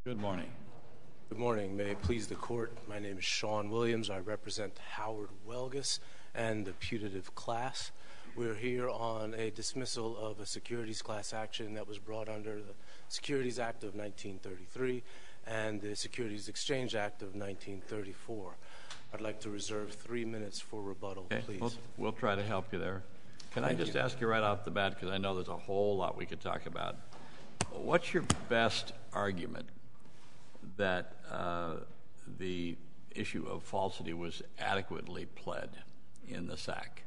Good morning. Good morning. May it please the court, my name is Sean Williams. I represent Howard Welgus and the putative class. We're here on a dismissal of a securities class action that was brought under the Securities Act of 1933 and the Securities Exchange Act of 1934. I'd like to reserve 3 minutes for rebuttal, please. We'll try to help you there. Can I just ask you right off the bat, because I know there's a whole lot we could talk about. What's your best argument that the issue of falsity was adequately pled in the SAC?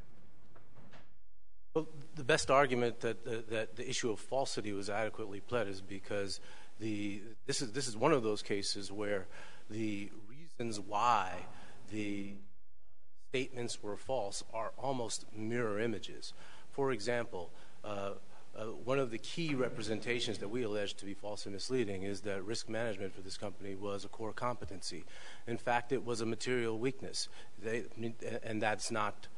Well, the best argument that the issue of falsity was adequately pled is because this is one of those cases where the reasons why the statements were false are almost mirror images. For example, one of the key representations that we allege to be false and misleading is that risk management for this company was a core competency. In fact, it was a material weakness, and that's not.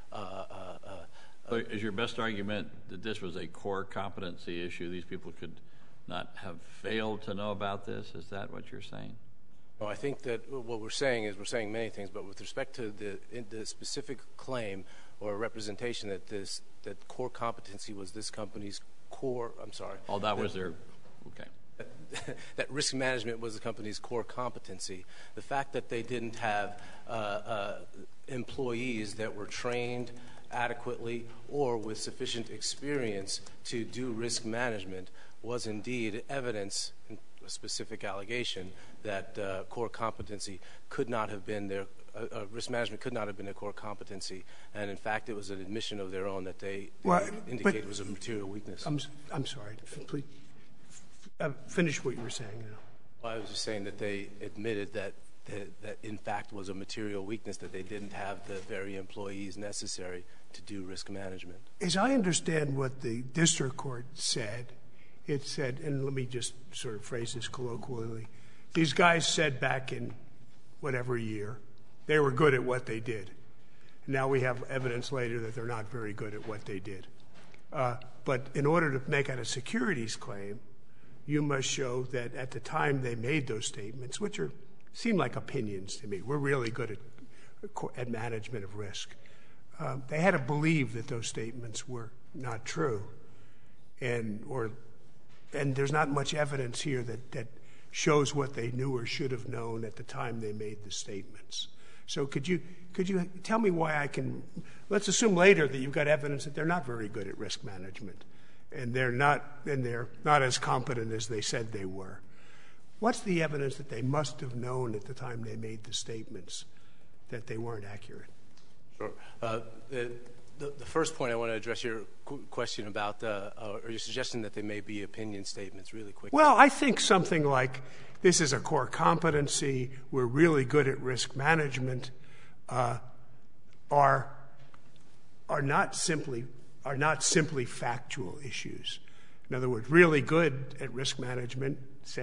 So is your best argument that this was a core competency issue? These people could not have failed to know about this? Is that what you're saying? Well, I think that what we're saying is we're saying many things, but with respect to the specific claim or representation that core competency was this company's core. I'm sorry. Oh, that was their. Okay. That risk management was the company's core competency. The fact that they didn't have employees that were trained adequately or with sufficient experience to do risk management was indeed evidence, a specific allegation, that core competency could not have been their risk management could not have been a core competency, and in fact it was an admission of their own that they indicated was a material weakness. I'm sorry. Please finish what you were saying now. Well, I was just saying that they admitted that in fact was a material weakness, that they didn't have the very employees necessary to do risk management. As I understand what the district court said, it said, and let me just sort of phrase this colloquially, these guys said back in whatever year they were good at what they did. Now we have evidence later that they're not very good at what they did. But in order to make out a securities claim, you must show that at the time they made those statements, which seem like opinions to me, we're really good at management of risk. They had to believe that those statements were not true, and there's not much evidence here that shows what they knew or should have known at the time they made the statements. So could you tell me why I can? Let's assume later that you've got evidence that they're not very good at risk management, and they're not as competent as they said they were. What's the evidence that they must have known at the time they made the statements that they weren't accurate? Sure. The first point I want to address your question about, or your suggestion that they may be opinion statements really quickly. Well, I think something like this is a core competency, we're really good at risk management, are not simply factual issues. In other words, really good at risk management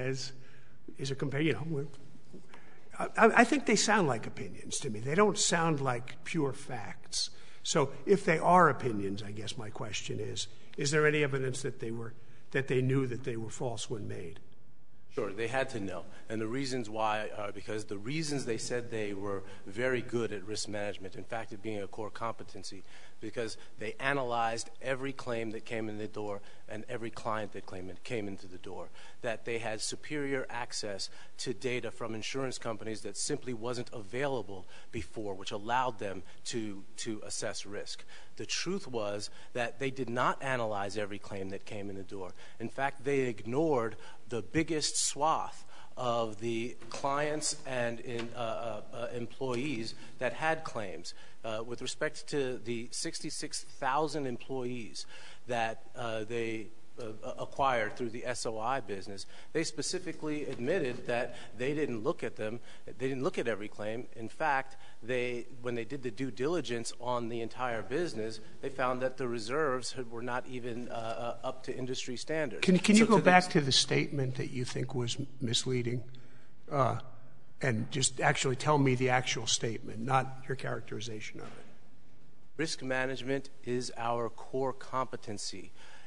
I think they sound like opinions to me. They don't sound like pure facts. So if they are opinions, I guess my question is there any evidence that they knew that they were false when made? Sure, they had to know. And the reasons why are because the reasons they said they were very good at risk management, in fact, it being a core competency, because they analyzed every claim that came in the door and every client that came into the door, that they had superior access to data from insurance companies that simply wasn't available before, which allowed them to assess risk. The truth was that they did not analyze every claim that came in the door. In fact, they ignored the biggest swath of the clients and employees that had claims. With respect to the 66,000 employees that they acquired through the SOI business, they specifically admitted that they didn't look at them. They didn't look at every claim. In fact, when they did the due diligence on the entire business, they found that the reserves were not even up to industry standards. Can you go back to the statement that you think was misleading and just actually tell me the actual statement, not your characterization of it? Risk management is our core competency.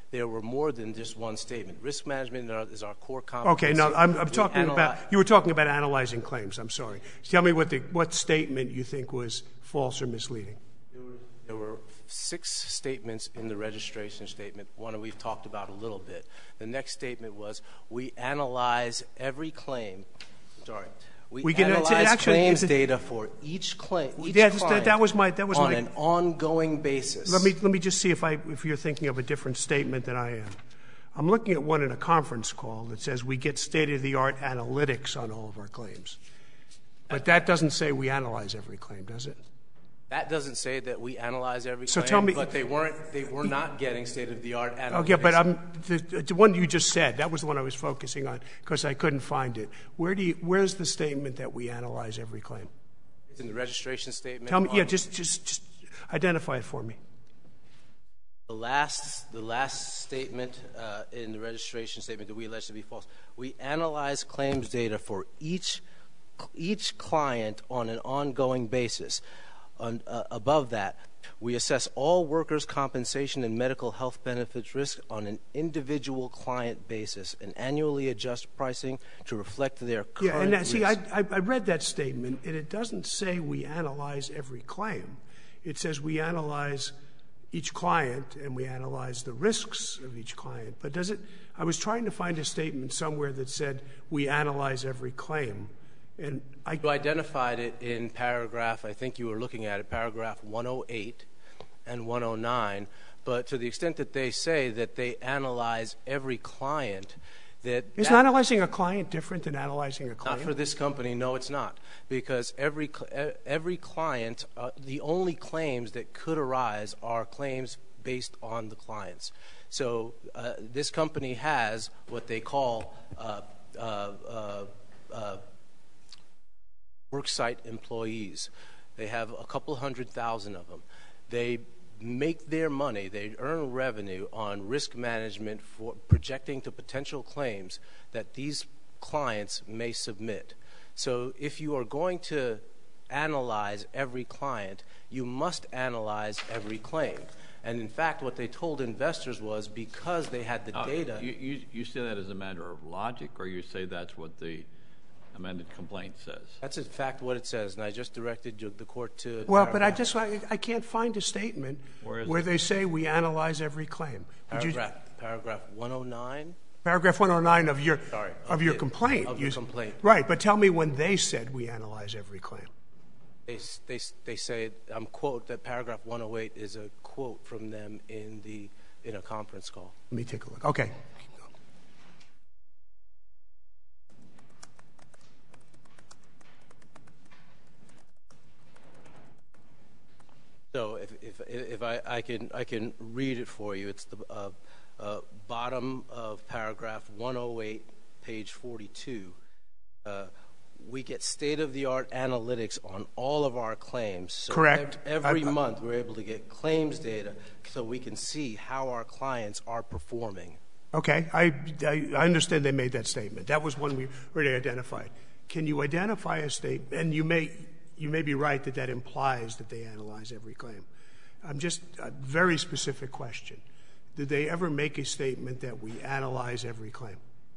there were more than just one statement. Risk management is our core competency. Okay, no, I'm talking about, you were talking about analyzing claims. I'm sorry. Tell me what statement you think was false or misleading. There were 6 statements in the registration statement. One we've talked about a little bit. The next statement was, we analyze every claim. Sorry. We analyze claims data for each client that was my on an ongoing basis. Let me just see if you're thinking of a different statement than I am. I'm looking at one in a conference call that says we get state-of-the-art analytics on all of our claims. But that doesn't say we analyze every claim, does it? That doesn't say that we analyze every So claim, tell me, but they were not getting state-of-the-art analytics. Okay, but the one you just said, that was the one I was focusing on because I couldn't find it. Where's the statement that we analyze every claim? It's in the registration statement. Tell me, just identify it for me. The last statement in the registration statement that we allege to be false. We analyze claims data for each client on an ongoing basis. Above that, we assess all workers' compensation and medical health benefits risk on an individual client basis and annually adjust pricing to reflect their current risk. See, I read that statement, and it doesn't say we analyze every claim. It says we analyze each client and we analyze the risks of each client. But does it? I was trying to find a statement somewhere that said we analyze every claim. And you identified it in paragraph, I think you were looking at it, paragraph 108 and 109. But to the extent that they say that they analyze every client, Is analyzing a client different than analyzing a client? Not for this company, no, it's not. Because every client, the only claims that could arise are claims based on the clients. So this company has what they call worksite employees. They have a couple 100,000 of them. They make their money, they earn revenue on risk management for projecting to potential claims that these clients may submit. So if you are going to analyze every client, you must analyze every claim. And in fact, what they told investors was because they had the data. You say that as a matter of logic, or you say that's what the amended complaint says? That's in fact what it says, and I just directed the court to. Well, but I can't find a statement where they say we analyze every claim. Paragraph 109. Paragraph 109 of your complaint. Of the complaint. Right, but tell me when they said we analyze every claim. They say, quote, that paragraph 108 is a quote from them in a conference call. Let me take a look. Okay. So if I can read it for you, it's the bottom of paragraph 108, page 42. We get state-of-the-art analytics on all of our claims. So correct. Every month we're able to get claims data so we can see how our clients are performing. Okay. I understand they made that statement. That was one we already identified. Can you identify a statement? And you may be right that implies that they analyze every claim. Just a very specific question. Did they ever make a statement that we analyze every claim?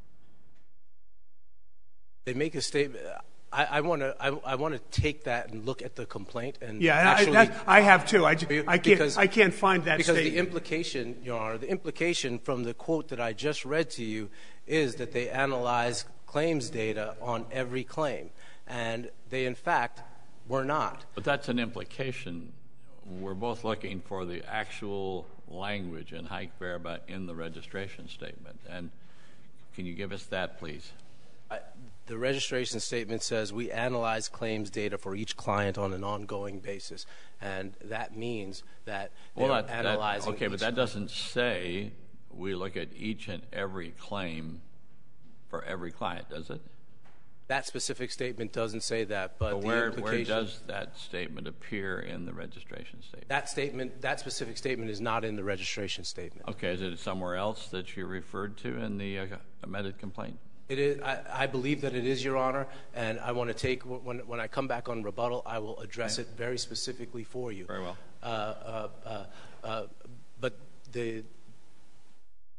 They make a statement. I want to take that and look at the complaint and I have too. I can't find that because statement. The implication, Your Honor, the implication from the quote that I just read to you is that they analyze claims data on every claim, and they in fact were not. But that's an implication. We're both looking for the actual language in Hike Verba in the registration statement. And can you give us that, please? The registration statement says we analyze claims data for each client on an ongoing basis, and that means that they're analyzing. Okay, but that doesn't say we look at each and every claim for every client, does it? That specific statement doesn't say that, but where does that statement appear in the registration statement? That specific statement is not in the registration statement. Okay, is it somewhere else that you referred to in the amended complaint? It is. I believe that it is, Your Honor, and I want to take when I come back on rebuttal, I will address it very specifically for you. Very well. But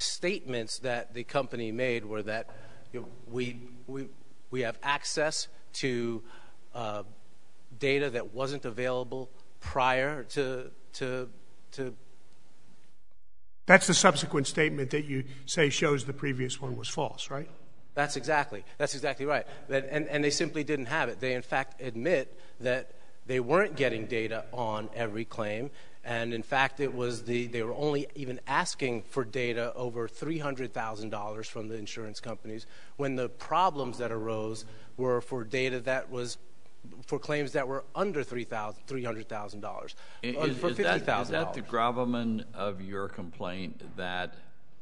statements that the company made were that we have access to data that wasn't available prior to. That's the subsequent statement that you say shows the previous one was false, right? That's exactly right. And they simply didn't have it. They, in fact, admit that they weren't getting data on every claim. And, in fact, they were only even asking for data over $300,000 from the insurance companies when the problems that arose were for data that was for claims that were under $300,000. For $50,000. Is that the gravamen of your complaint, that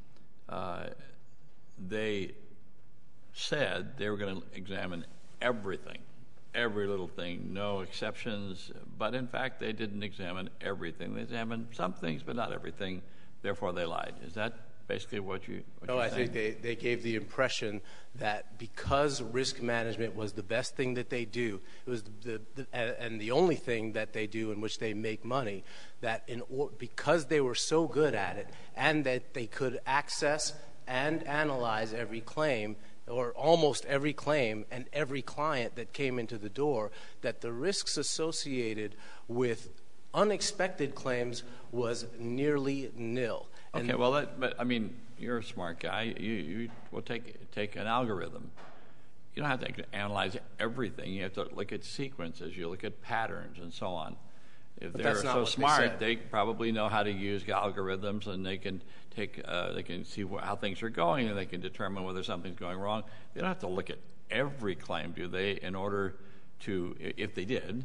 they said they were going to examine everything, every little thing, no exceptions, but in fact they didn't examine everything. They examined some things, but not everything. Therefore, they lied. Is that basically what you're saying? I think they gave the impression that because risk management was the best thing that they do, it was and the only thing that they do in which they make money, that because they were so good at it and that they could access and analyze every claim, or almost every claim and every client that came into the door, that the risks associated with unexpected claims was nearly nil. Okay, but I mean, you're a smart guy. You will take an algorithm. You don't have to analyze everything. You have to look at sequences. You look at patterns and so on. If they're so smart, they probably know how to use algorithms, and they can see how things are going, and they can determine whether something's going wrong. They don't have to look at every claim, do they, in order to, if they did,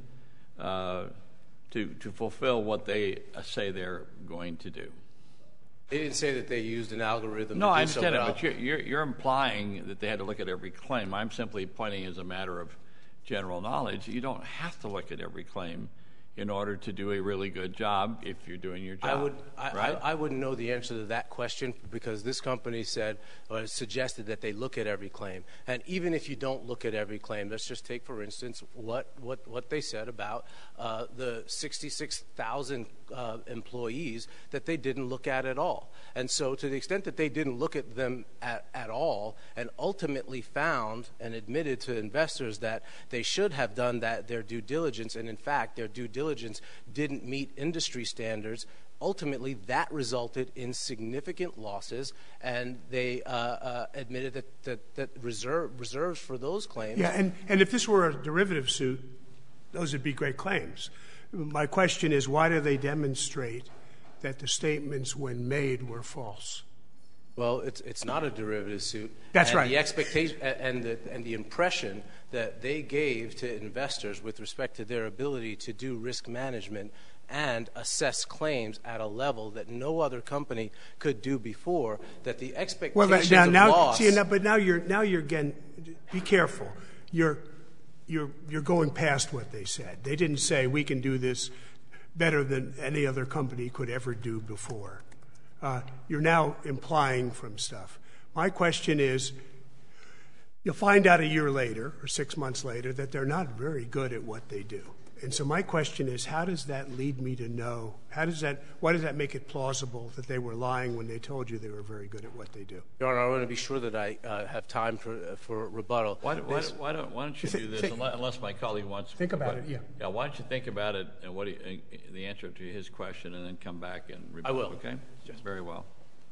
to fulfill what they say they're going to do. They didn't say that they used an algorithm. No, I understand it, but you're implying that they had to look at every claim. I'm simply pointing as a matter of general knowledge. You don't have to look at every claim in order to do a really good job if you're doing your job. I wouldn't know the answer to that question, because this company suggested that they look at every claim. And even if you don't look at every claim, let's just take, for instance, what they said about the 66,000 employees that they didn't look at all. And so to the extent that they didn't look at them at all, and ultimately found and admitted to investors that they should have done their due diligence, and in fact their due diligence didn't meet industry standards, ultimately that resulted in significant losses, and they admitted that reserves for those claims. Yeah, and if this were a derivative suit, those would be great claims. My question is, why do they demonstrate that the statements when made were false? Well, it's not a derivative suit. That's and right. The expectation and the impression that they gave to investors with respect to their ability to do risk management and assess claims at a level that no other company could do before, that the expectations of loss. But now you're again. Be careful. You're going past what they said. They didn't say we can do this better than any other company could ever do before. You're now implying from stuff. My question is, you'll find out a year later or 6 months later that they're not very good at what they do. And so my question is, how does that lead me to know? Why does that make it plausible that they were lying when they told you they were very good at what they do? Your Honor, I want to be sure that I have time for rebuttal. Why don't you do this, unless my colleague wants to? Think about it, yeah. Yeah, why don't you think about it and the answer to his question, and then come back and rebuttal. I will. Okay? Yes. Very well.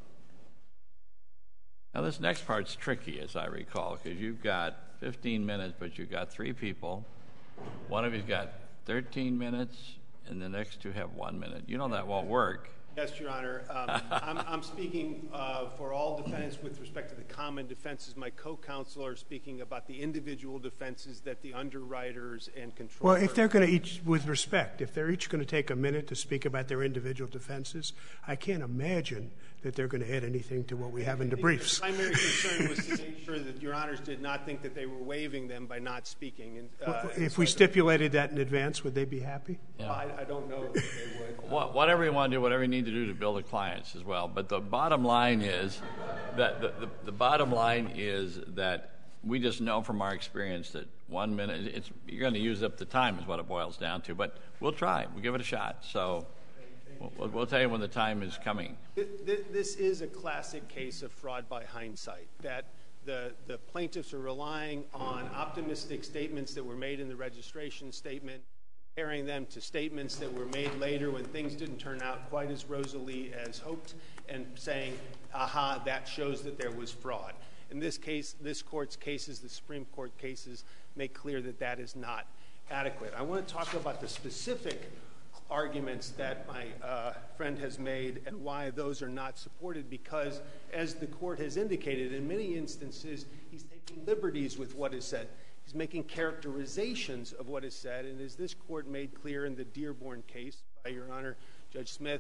Now, this next part's tricky, as I recall, because you've got 15 minutes, but you've got 3 people. One of you's got 13 minutes, and the next 2 have 1 minute. You know that won't work. Yes, Your Honor. I'm speaking for all defendants with respect to the common defenses. My co-counsel are speaking about the individual defenses that the underwriters and controllers. Well, if they're going to each, with respect, if they're each going to take a minute to speak about their individual defenses, I can't imagine that they're going to add anything to what we have in the briefs. The primary concern was to make sure that Your Honors did not think that they were waiving them by not speaking. If we stipulated that in advance, would they be happy? Yeah. I don't know if they would. Whatever you want to do, whatever you need to do to build the clients as well. But the bottom line is that we just know from our experience that 1 minute, you're going to use up the time is what it boils down to. But we'll try. We'll give it a shot. So We'll tell you when the time is coming. This is a classic case of fraud by hindsight, that the plaintiffs are relying on optimistic statements that were made in the registration statement, comparing them to statements that were made later when things didn't turn out quite as rosily as hoped, and saying, aha, that shows that there was fraud. In this case, this Court's cases, the Supreme Court cases, make clear that that is not adequate. I want to talk about the specific arguments that my friend has made and why those are not supported, because, as the Court has indicated, in many instances, he's taking liberties with what is said. He's making characterizations of what is said, and as this Court made clear in the Dearborn case, by Your Honor, Judge Smith,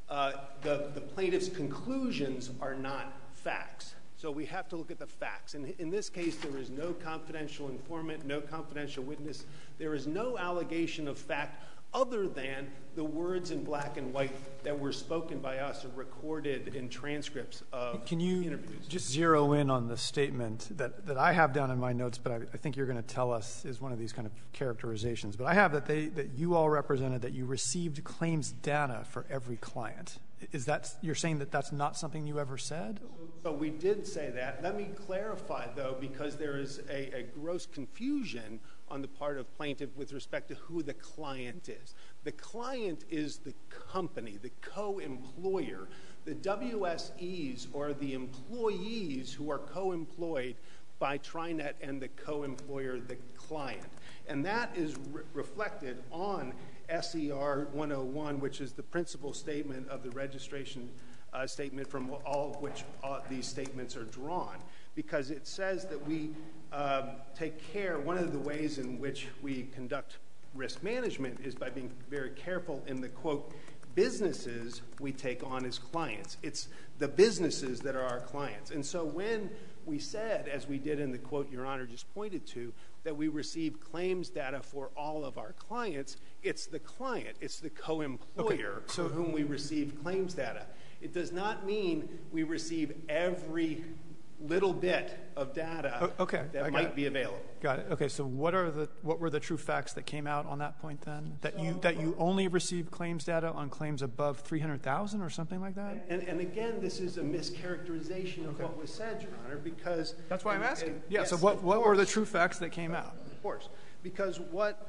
the plaintiff's conclusions are not facts. So we have to look at the facts. And in this case, there is no confidential informant, no confidential witness. There is no allegation of fact other than the words in black and white that were spoken by us or recorded in transcripts of interviews. Can you just zero in on the statement that I have down in my notes, but I think you're going to tell us is one of these kind of characterizations. But I have that you all represented that you received claims data for every client. Is that, you're saying that that's not something you ever said? So we did say that. Let me clarify, though, because there is a gross confusion on the part of plaintiff with respect to who the client is. The client is the company, the co-employer. The WSEs are the employees who are co-employed by TriNet and the co-employer, the client. And that is reflected on SER 101, which is the principal statement of the registration statement from all of which these statements are drawn, because it says that we take care. One of the ways in which we conduct risk management is by being very careful in the, quote, businesses we take on as clients. It's the businesses that are our clients. And so when we said, as we did in the quote Your Honor just pointed to, that we receive claims data for all of our clients, it's the client, it's the co-employer for whom we receive claims data. It does not mean we receive every little bit of data that might be available. Got it. Okay, so what were the true facts that came out on that point then? That you only receive claims data on claims above 300,000 or something like that? And again, this is a mischaracterization of what was said, Your Honor, because that's why I'm asking. So what were the true facts that came out? Of course. Because what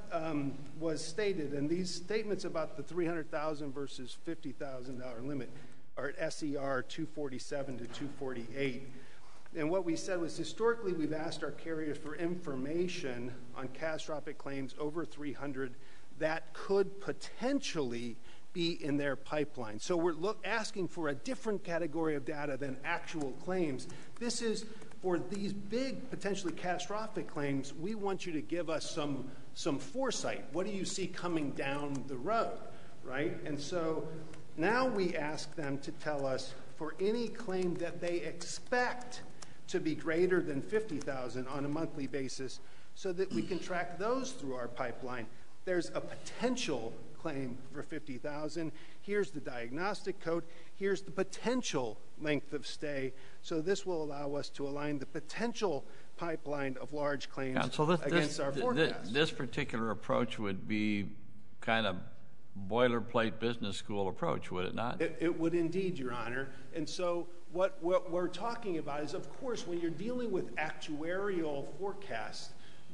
was stated, and these statements about the 300,000 versus $50,000 limit are at SER 247 to 248. And what we said was, historically, we've asked our carriers for information on catastrophic claims over 300 that could potentially be in their pipeline. So we're asking for a different category of data than actual claims. This is for these big, potentially catastrophic claims. We want you to give us some foresight. What do you see coming down the road, right? And so now we ask them to tell us for any claim that they expect to be greater than 50,000 on a monthly basis, so that we can track those through our pipeline. There's a potential claim for 50,000. Here's the diagnostic code. Here's the potential length of stay. So this will allow us to align the potential pipeline of large claims against our forecast. This particular approach would be kind of boilerplate business school approach, would it not? It would indeed, Your Honor. And so what we're talking about is, of course, when you're dealing with actuarial forecasts,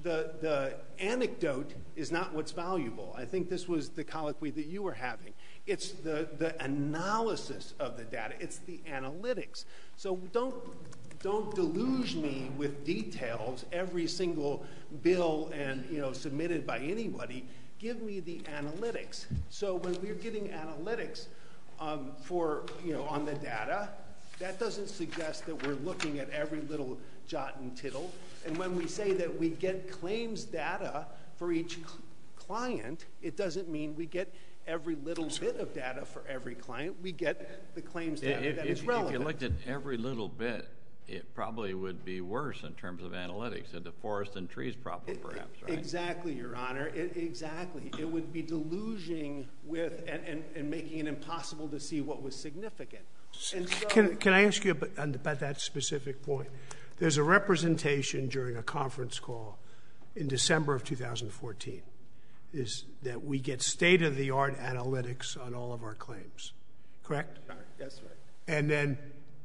the anecdote is not what's valuable. I think this was the colloquy that you were having. It's the analysis of the data. It's the analytics. So don't deluge me with details, every single bill and submitted by anybody. Give me the analytics. So when we're getting analytics on the data, that doesn't suggest that we're looking at every little jot and tittle. And when we say that we get claims data for each client, it doesn't mean we get every little bit of data for every client. We get the claims data that is relevant. If you looked at every little bit, it probably would be worse in terms of analytics, the forest and trees problem, perhaps, right? Exactly, Your Honor. Exactly. It would be deluging with and making it impossible to see what was significant. And so, can I ask you about that specific point? There's a representation during a conference call in December of 2014. is that we get state-of-the-art analytics on all of our claims, correct? That's right. And then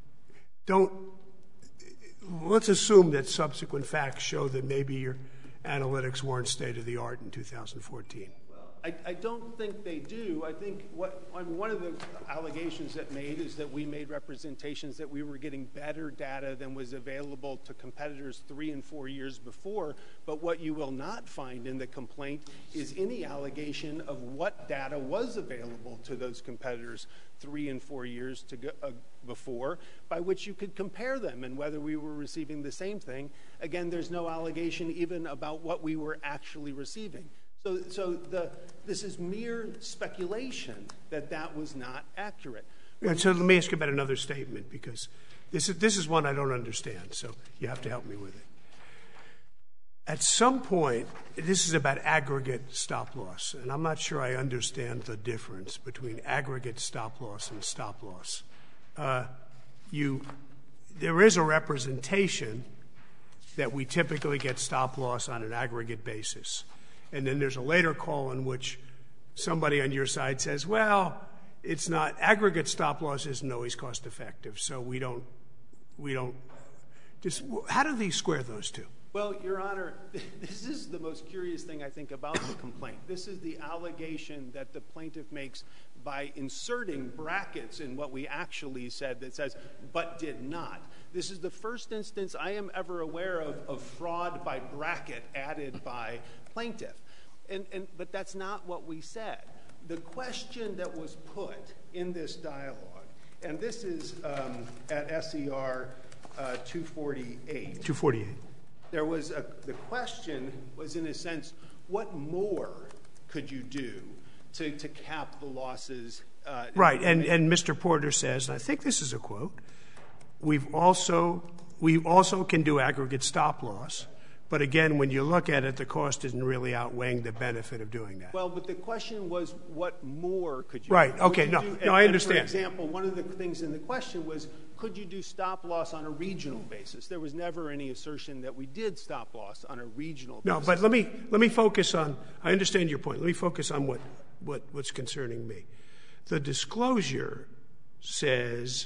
let's assume that subsequent facts show that maybe your analytics weren't state-of-the-art in 2014. I don't think they do. I think one of the allegations that made is that we made representations that we were getting better data than was available to competitors 3 and 4 years before. But what you will not find in the complaint is any allegation of what data was available to those competitors 3 and 4 years before, by which you could compare them and whether we were receiving the same thing. Again, there's no allegation even about what we were actually receiving. So this is mere speculation that was not accurate. And so let me ask you about another statement, because this is one I don't understand, so you have to help me with it. At some point, this is about aggregate stop loss, and I'm not sure I understand the difference between aggregate stop loss and stop loss. There is a representation that we typically get stop loss on an aggregate basis. And then there's a later call in which somebody on your side says, well, it's not, aggregate stop loss isn't always cost effective, so we don't just, how do these square those two? Well, Your Honor, this is the most curious thing I think about the complaint. This is the allegation that the plaintiff makes by inserting brackets in what we actually said that says, but did not. This is the first instance I am ever aware of fraud by bracket added by plaintiff. But that's not what we said. The question that was put in this dialogue, and this is at SER 248. 248. There was the question was, in a sense, what more could you do to cap the losses? Right, and Mr. Porter says, and I think this is a quote, we also can do aggregate stop loss, but again, when you look at it, the cost isn't really outweighing the benefit of doing that. Well, but the question was, what more could you right, do? okay, no, I understand. For example, one of the things in the question was, could you do stop loss on a regional basis? There was never any assertion that we did stop loss on a regional basis. No, but let me focus on, I understand your point. Let me focus on what's concerning me. The disclosure says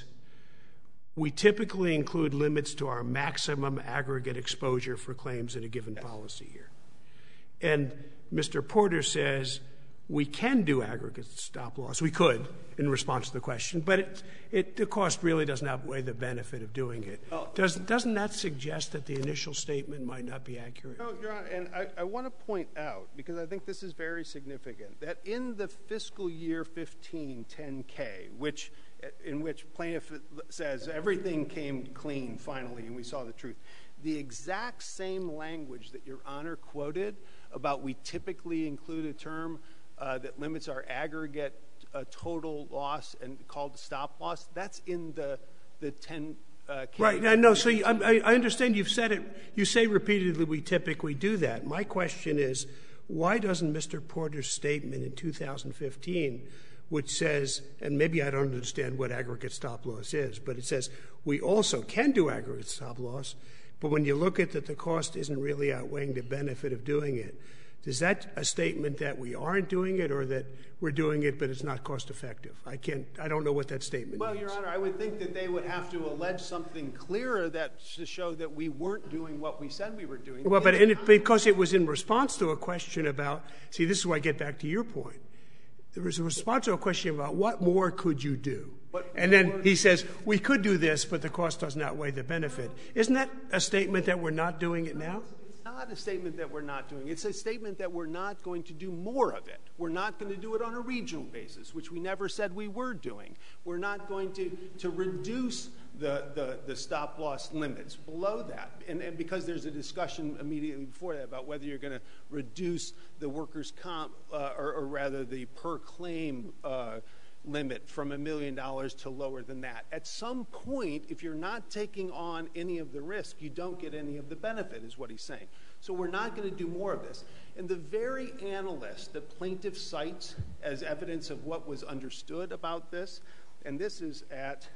we typically include limits to our maximum aggregate exposure for claims in a given policy year. And Mr. Porter says we can do aggregate stop loss. We could, in response to the question, but the cost really doesn't outweigh the benefit of doing it. Doesn't that suggest that the initial statement might not be accurate? No, Your Honor, and I want to point out, because I think this is very significant, that in the fiscal year 15 10K, in which plaintiff says everything came clean finally and we saw the truth, the exact same language that Your Honor quoted about we typically include a term that limits our aggregate total loss and called stop loss, that's in the 10K. Right, I know. So I understand you've said it. You say repeatedly we typically do that. My question is, why doesn't Mr. Porter's statement in 2015, which says, and maybe I don't understand what aggregate stop loss is, but it says we also can do aggregate stop loss, but when you look at that the cost isn't really outweighing the benefit of doing it, is that a statement that we aren't doing it or that we're doing it but it's not cost effective? I don't know what that statement means. Well, Your Honor, I would think that they would have to allege something clearer to show that we weren't doing what we said we were doing. Well, because it was in response to a question about, see, this is where I get back to your point. There was a response to a question about what more could you do? And then he says, we could do this, but the cost doesn't outweigh the benefit. Isn't that a statement that we're not doing it now? Not a statement that we're not doing. It's a statement that we're not going to do more of it. We're not going to do it on a regional basis, which we never said we were doing. We're not going to reduce the stop loss limits below that. And because there's a discussion immediately before that about whether you're going to reduce the workers' comp, or rather the per claim limit from $1 million to lower than that. At some point, if you're not taking on any of the risk, you don't get any of the benefit, is what he's saying. So we're not going to do more of this. And the very analyst that plaintiff cites as evidence of what was understood about this, and this is at,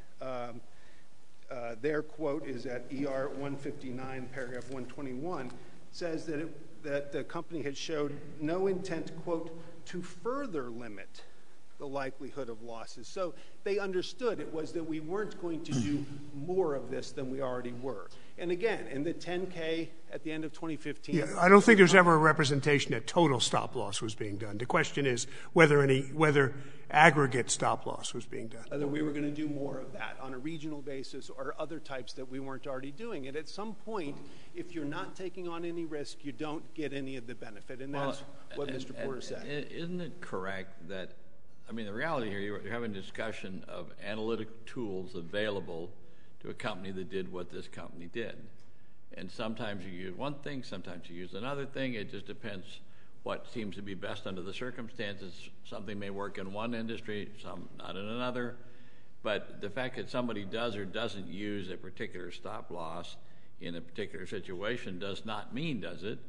their quote is at ER 159, paragraph 121, says that that the company had showed no intent, quote, to further limit the likelihood of losses. So they understood it was that we weren't going to do more of this than we already were. And again, in the 10K at the end of 2015... Yeah, I don't think there's ever a representation that total stop loss was being done. The question is whether aggregate stop loss was being done. Whether we were going to do more of that on a regional basis or other types that we weren't already doing. And at some point, if you're not taking on any risk, you don't get any of the benefit. And that's what Mr. Porter said. Isn't it correct that, I mean, the reality here, you're having a discussion of analytic tools available to a company that did what this company did. And sometimes you use one thing, sometimes you use another thing. It just depends what seems to be best under the circumstances. Something may work in one industry, some not in another. But the fact that somebody does or doesn't use a particular stop loss in a particular situation does not mean, does it,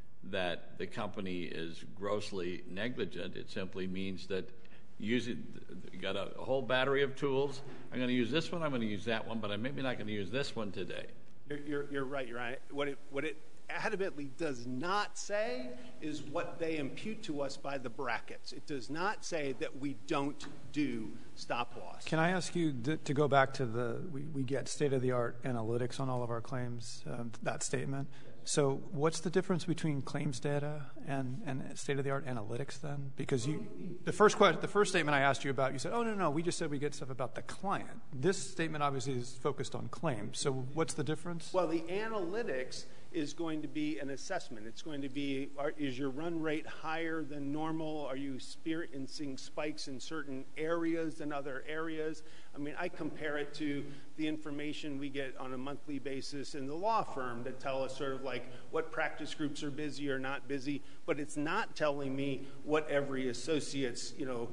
that the company is grossly negligent. It simply means that you got a whole battery of tools. I'm going to use this one, I'm going to use that one, but I'm maybe not going to use this one today. You're right. What it adamantly does not say is what they impute to us by the brackets. It does not say that we don't do stop loss. Can I ask you to go back to we get state-of-the-art analytics on all of our claims, that statement. So what's the difference between claims data and state-of-the-art analytics then? Because the first statement I asked you about, you said, oh, no, we just said we get stuff about the client. This statement obviously is focused on claims. So what's the difference? Well, the analytics is going to be an assessment. It's going to be, is your run rate higher than normal? Are you experiencing spikes in certain areas than other areas? I mean, I compare it to the information we get on a monthly basis in the law firm that tell us sort of like what practice groups are busy or not busy, but it's not telling me what every associate's,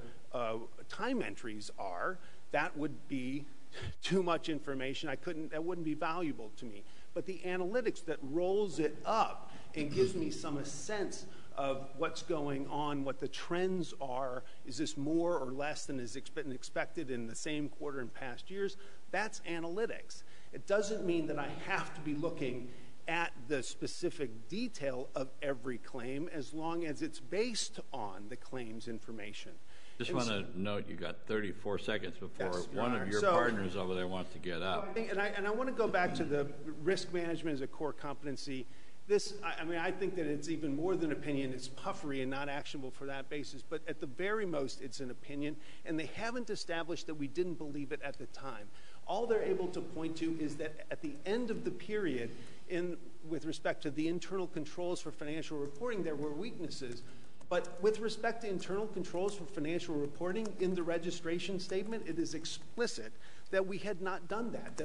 time entries are. That would be too much information. That wouldn't be valuable to me. But the analytics that rolls it up and gives me some sense of what's going on, what the trends are, is this more or less than is expected in the same quarter in past years, that's analytics. It doesn't mean that I have to be looking at the specific detail of every claim as long as it's based on the claim's information. Just want to note you got 34 seconds before one of your partners over there wants to get up. And I want to go back to the risk management as a core competency. I think that it's even more than opinion. It's puffery and not actionable for that basis. But at the very most, it's an opinion. And they haven't established that we didn't believe it at the time. All they're able to point to is that at the end of the period, with respect to the internal controls for financial reporting, there were weaknesses. But with respect to internal controls for financial reporting, in the registration statement, it is explicit that we had not done that,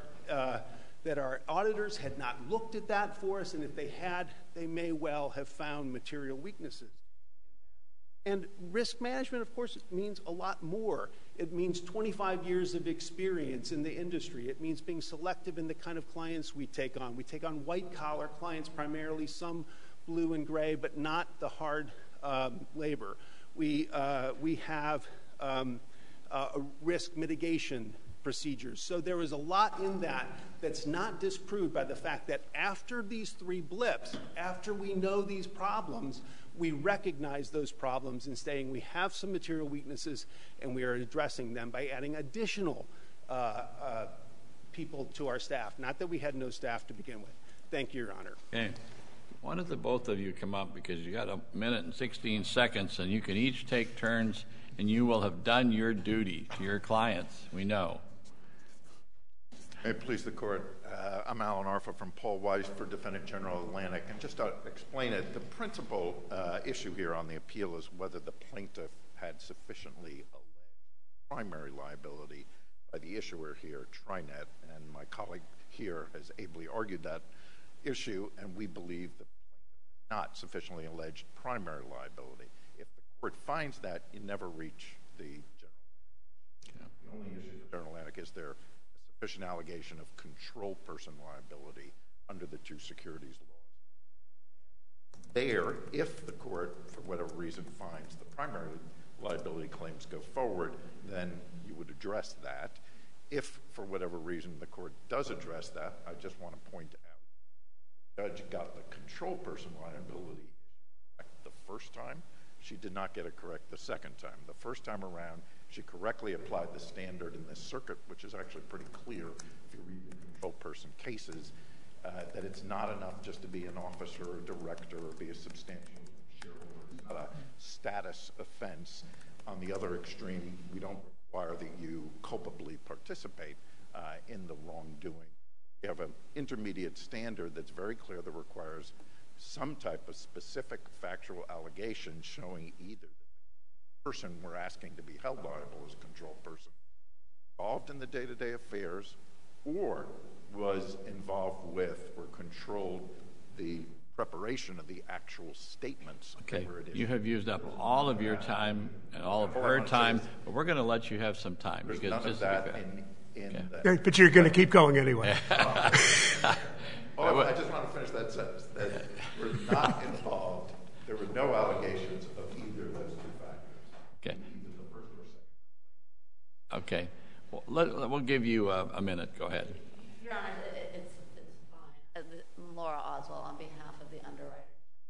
that our auditors had not looked at that for us, and if they had, they may well have found material weaknesses. And risk management, of course, means a lot more. It means 25 years of experience in the industry. It means being selective in the kind of clients we take on. We take on white-collar clients primarily, some blue and gray, but not the hard labor. We have risk mitigation procedures. So there is a lot in that that's not disproved by the fact that after these three blips, after we know these problems, we recognize those problems and saying we have some material weaknesses and we are addressing them by adding additional people to our staff. Not that we had no staff to begin with. Thank you, Your Honor. Okay. Why don't the both of you come up, because you got 1 minute and 16 seconds, and you can each take turns, and you will have done your duty to your clients. We know. May it please the Court. I'm Alan Arfa from Paul Weiss for Defendant General Atlantic. And just to explain it, the principal issue here on the appeal is whether the plaintiff had sufficiently alleged primary liability by the issuer here, TriNet. And my colleague here has ably argued that issue, and we believe the plaintiff not sufficiently alleged primary liability. If the Court finds that, you never reach the General Atlantic. Yeah. The only issue for General Atlantic is there sufficient allegation of control person liability under the two securities laws. There, if the Court, for whatever reason, finds the primary liability claims go forward, then you would address that. If, for whatever reason, the Court does address that, I just want to point out the judge got the control person liability correct the first time. She did not get it correct the second time. The first time around, she correctly applied the standard in this circuit, which is actually pretty clear if you read the control person cases, that it's not enough just to be an officer or director or be a substantial shareholder. It's not a status offense. On the other extreme, we don't require that you culpably participate in the wrongdoing. We have an intermediate standard that's very clear that requires some type of specific factual allegation showing either that the person we're asking to be held liable as a control person involved in the day-to-day affairs or was involved with or controlled the preparation of the actual statements. Okay, you have used up all of your time and all of her time, but we're going to let you have some time. There's because none of that in Okay, but you're going to keep going anyway. I just want to finish that sentence. That we're not involved. There were no allegations of either of those two factors. Okay. Either the first or second. Okay. Well, we'll give you a minute. Go ahead. Your Honor, it's fine. Laura Oswald on behalf of the underwriter.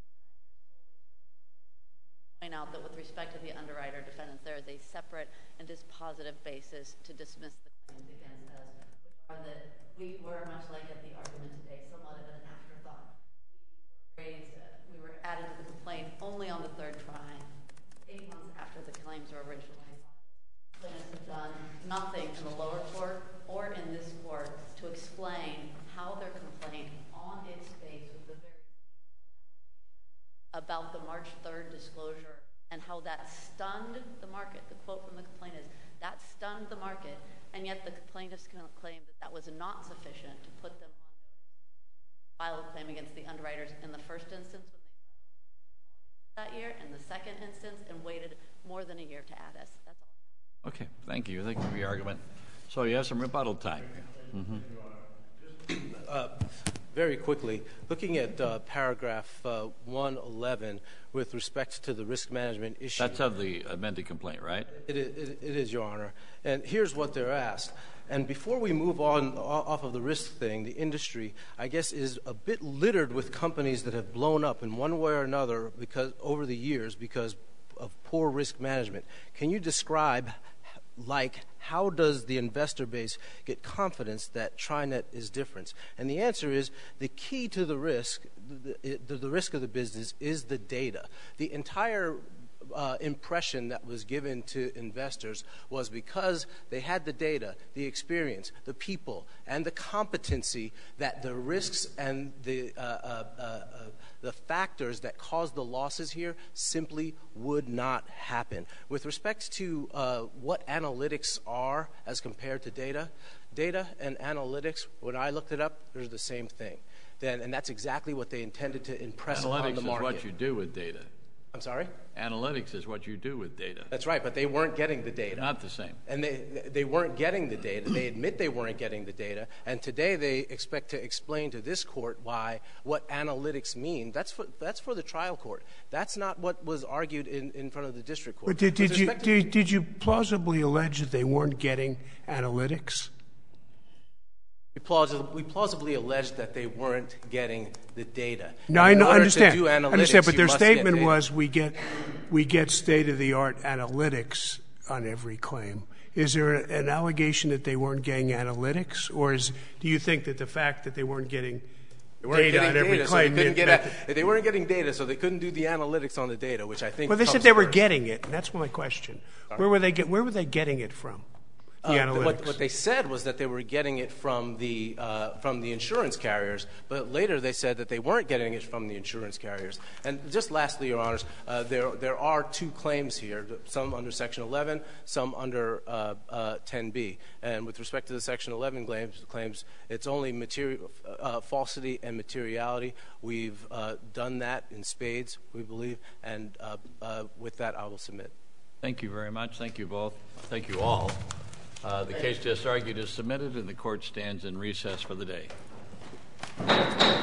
Point out that with respect to the underwriter defendants, there is a separate and dispositive basis to dismiss the claims against us, which are that we were, much like at the argument today, somewhat of an afterthought. We were added to the complaint only on the third try, 8 months after the claims were originally filed. Plaintiffs have done nothing in the lower court or in this court to explain how their complaint on its face was the very about the March 3rd disclosure and how that stunned the market. The quote from the complaint is, that stunned the market, and yet the plaintiffs claim that that was not sufficient to put them on notice. File a claim against the underwriters in the first instance when they filed that year, and the second instance, and waited more than a year to add us. That's all. Okay, thank you. Thank you for your argument. So you have some rebuttal time. Very quickly, looking at paragraph 111 with respect to the risk management issue. That's of the amended complaint, right? It is, Your Honor. And here's what they're asked. And before we move on off of the risk thing, the industry, I guess, is a bit littered with companies that have blown up in one way or another because over the years because of poor risk management. Can you describe, how does the investor base get confidence that TriNet is different? And the answer is the key to the risk, the risk of the business is the data. The entire impression that was given to investors was because they had the data, the experience, the people, and the competency that the risks and the factors that caused the losses here simply would not happen. With respect to what analytics are as compared to data and analytics, when I looked it up, they're the same thing. And that's exactly what they intended to impress upon the market. Analytics is what you do with data. I'm sorry? Analytics is what you do with data. That's right, but they weren't getting the data. Not the same. And they weren't getting the data. They admit they weren't getting the data. And today they expect to explain to this court what analytics mean. That's for the trial court. That's not what was argued in front of the district court. But did you plausibly allege that they weren't getting analytics? We plausibly alleged that they weren't getting the data. No, I understand. To do analytics, I understand, but their statement was we get state-of-the-art analytics on every claim. Is there an allegation that they weren't getting analytics, or do you think that the fact that they weren't getting data on every claim they weren't getting data, so they couldn't do the analytics on the data, which I think. Well, they said they were getting it, and that's my question. Where were they getting it from? The analytics. What they said was that they were getting it from the insurance carriers, but later they said that they weren't getting it from the insurance carriers. And just lastly, Your Honors, there are two claims here, some under Section 11, some under 10b. And with respect to the Section 11 claims, it's only falsity and materiality. We've done that in spades, we believe, and with that, I will submit. Thank you very much. Thank you both. Thank you all. The case just argued is submitted, and the court stands in recess for the day.